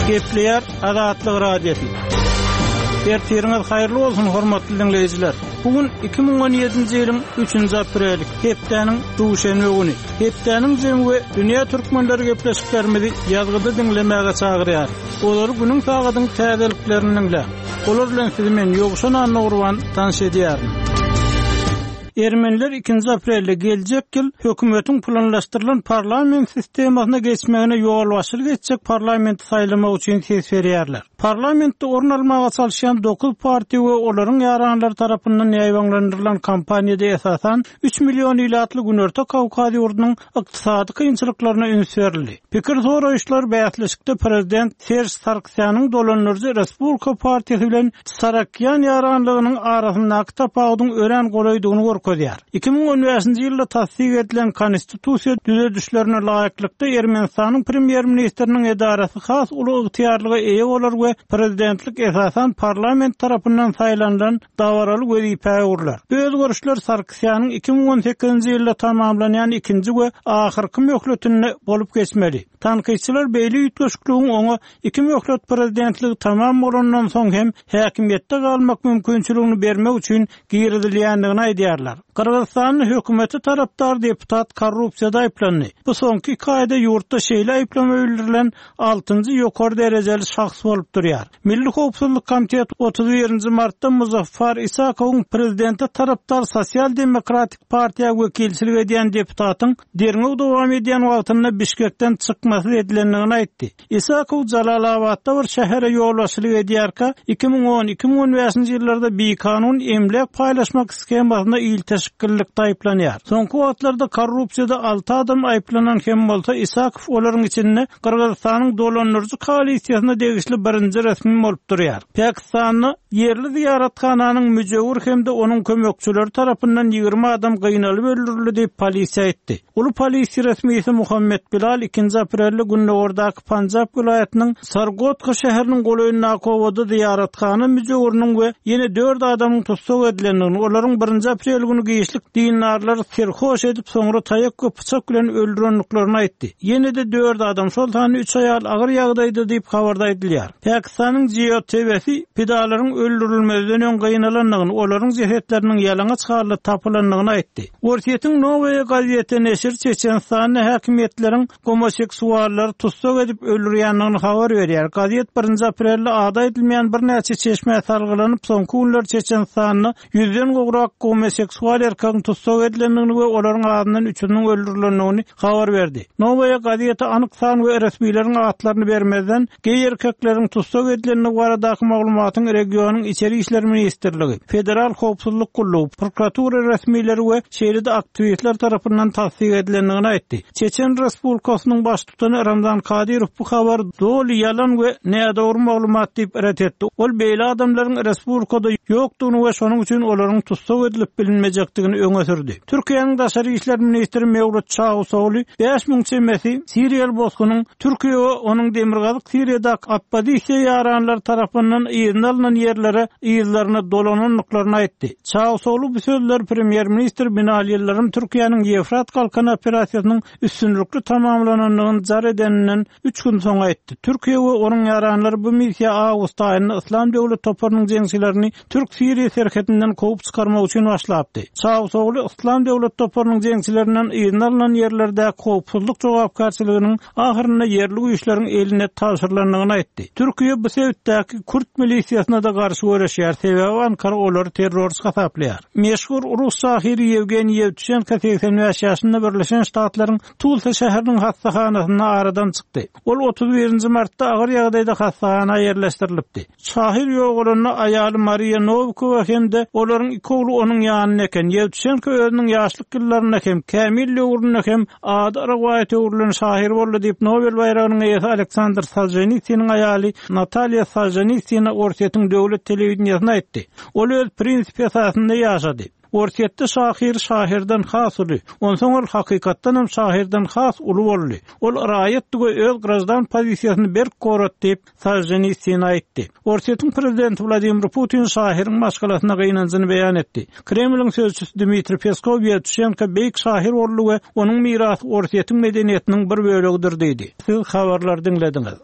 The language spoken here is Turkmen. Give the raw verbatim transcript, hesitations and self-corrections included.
Gepleyer Azatlyk Radiosu. Ertiriňiz haýyrly bolsun hormatly dinleýijiler. Bugün iki bin on ýedinji ýylyň üçünji apreli, hepdeniň duşanby güni. Hepdeniň jemgy dünýä türkmenleri gepleşiklerimizi ýazgyda dinlemäge çagyrýar. Olar günüň tagadyň täzeliklerini dinle. Olar bilen sizi men ýogşan anlagurwan tanış edýärim. Ermeniler ikinji aprelde geljek ýyl hökümetiň planlaşdyrylan parlament sistemasyna geçmegine ýol başyl geçjek parlament saýlama üçin ses berýärler. Parlamentde orun almaga çalışan dokuz parti we olaryň ýaranlary tarapyndan ýaýbanlandyrylan kampaniýada esasan üç million ýylatly Günörte Kawkaz ýurdunyň ykdysady kynçylyklaryna üns berildi. Pikir soraýşlar beýatlyşykda prezident Serj Sarksyanyň dolanlary Respublika Partiýasy bilen Sarakyan ýaranlygynyň arasyndaky tapawdyň ören golaýdygyny görkezýär. iki bin on beşinji ýylda tasdik edilen konstitusiýa düzedişlerine laýyklykda Ermenistanyň premier ministriniň edarasy has uly ygtyýarlyga eýe bolar we prezidentlik esasan parlament tarapyndan saýlanýan dawaraly wezipä urlar. Bu özgörüşler Sarksyanyň iki bin on sekizinji ýylda tamamlanýan ikinji we ahyrky möhletine bolup geçmeli. Tanqyçylar beýle ýetgeşikligiň oňa iki möhlet prezidentligi tamam bolandan soň hem häkimiýetde galmak mümkinçiligini bermek üçin girizilýändigini aýdýarlar. Kırgızstanyň hökümeti tarapdar deputat korrupsiýada aýplandy. Bu soňky iki aýda ýurtda şeýle aýplama bildirilen altynjy ýokary derejeli şahs bolup durýar. Milli Howpsuzlyk Komiteti otuz birinji martda Muzaffar Isakowyň prezidenti tarapdar Sosial Demokratik Partiýa wekilçilik edýän deputatyň derňe dowam edýän wagtyna Bişkekden çykmasy edilendigini aýtdy. Isakow Jalalabadda bir şähere ýolbaşçylyk edýärkä iki bin on iki bin on beşinji ýyllarda bir kanun emlek paýlaşmak skemasyna ilteşiklikde aýplanýar. Soňky wagtlarda korrupsiýada alty adam aýplanan hem bolsa Isakow olaryň içinde Kırgızstanyň dolanlary koalisiýasyna degişli birinji resmi bolup durýar. Pakistanyň yerli ziyarethananyň müjewir hem de onuň kömekçileri tarapyndan ýygrimi adam gynalýp öldürildi diýip polisiýa etdi. Ulu polisiýa resmisi Muhammed Bilal ikinji aprelde günde ordaky Panjab vilayatynyň Sargodka şäheriniň golaýyna kowada ziyarethana müjewiriniň we ýene dört adamyň tutsak edilendigini, olaryň birinji aprel günü giýişlik dinarlar serhoş edip soňra taýak we pyçak bilen öldürenliklerini aýtdy. Ýene de dört adam şol tany üç aýal agyr ýagdaýda diýip habarda edilýär. Pakistanyň Jio T V'si pidalaryň öldürilmesinden öň gynananlygyny, olaryň jehetleriniň ýalaňa çykarly tapylanlygyny aýtdy. Wortiýetiň Novaya gazetine neşir Çeçenistanyň häkimetleriň homoseksuallary tutsak edip öldürýänligini habar berýär. Gazet birinji aprelde ada edilmeýän bir näçe çeşme sargylanyp soňky günler Çeçenistanyň ýüzden gowrak homoseksual erkegiň tutsak edilendigini we olaryň adyndan üçünün öldürilendigini habar berdi. Novaya gazeti anyk san we resmiýetiň atlaryny bermezden geý erkekleriň tutsak edilenligi baradaky maglumatyň regionyň içeri işler ministrligi, Federal Howpsuzlyk Gullugy, prokuratura resmiýetleri we şeýrede aktivistler tarapyndan tasdik edilendigini aýtdy. Çeçen Respublikasynyň baş tutany Ramzan Kadyrow bu habar doly ýalan we nädawry maglumat diýip ret etdi. Ol beýle adamlaryň respublikada ýokdugyny we şonuň üçin olaryň tutsak edilip bilinmejekdigini öňe sürdi. Türkiýanyň daşary işler ministri Mevlut Çavuşoğlu beş ming çemesi Siriýal bozgunyň Türkiýe we onuň demirgazyk Siriýadaky oppozisiýa ýaranlar tarapyndan ýygyny alynan ýerlere ýyllaryna dolananlyklaryny aýtdy. Çavuşoğlu bu sözler premier ministr Binali Ýyldyrym Türkiýanyň Ýefrat kalkan operasiýasynyň üstünlükli tamamlananlygyny jar edeninden üç gün soň aýtdy. Türkiýe we onuň ýaranlary bu missiýa awgust aýynda Islam döwlet toparynyň jeňçilerini Türk Siriýa serhetinden kovup çykarmak üçin başlapdy. Çavuşoğlu Islam döwlet toparynyň jeňçilerinden ýygyny alynan ýerlerde howpsuzlyk jogapkarçylygynyň ahyrynda yerli güýçleriň eline tapşyrylandygyny aýtdy. Türkiýe bu sebäpdäki Kürt milisiýasyna da garşy görüşýär, sebäbi Ankara olary terrorist hasaplaýar. Meşhur rus şahyry Yevgeniy Yevtushenko seksen beş ýaşynda Birleşen Ştatlaryň Tulsa şäheriniň hastakanasyna aradan çykdy. Ol otuz birinji martda agyr ýagdaýda hastakana ýerleşdirilipdi. Şahyr ýoğluny aýaly Maria Novikowa hem de olaryň iki ogly onuň ýanyna eken. Yevtushenko özüniň ýaşlyk ýyllaryna hem Kamil ýoğluny hem ady Aragway töwrülen şahyr boldy diýip Nobel bayragynyň eýesi Aleksandr Soljenitsynyň aýaly Natalya Soljenitsyna Ortiýetiň döwlet telewizionyna aýtdy. Ol öz prinsip esasynda ýaşady. Ortiýetde şahyr şahirden has uly. Onsoň ol hakykatdan hem şahirden has uly boldy. Ol raýatdygy öz grajdan pozisiýasyny berk gorat diýip Soljenitsin aýtdy. Ortiýetiň prezidenti Vladimir Putin şahyryň maşgalasyna gynanjyny beýan etdi. Kremliň sözçüsü Dmitri Peskov Yevtushenko beýik şahyr boldy we onuň mirasy Ortiýetiň medeniýetiniň bir bölegidir diýdi. Siz habarlar dinlediňiz.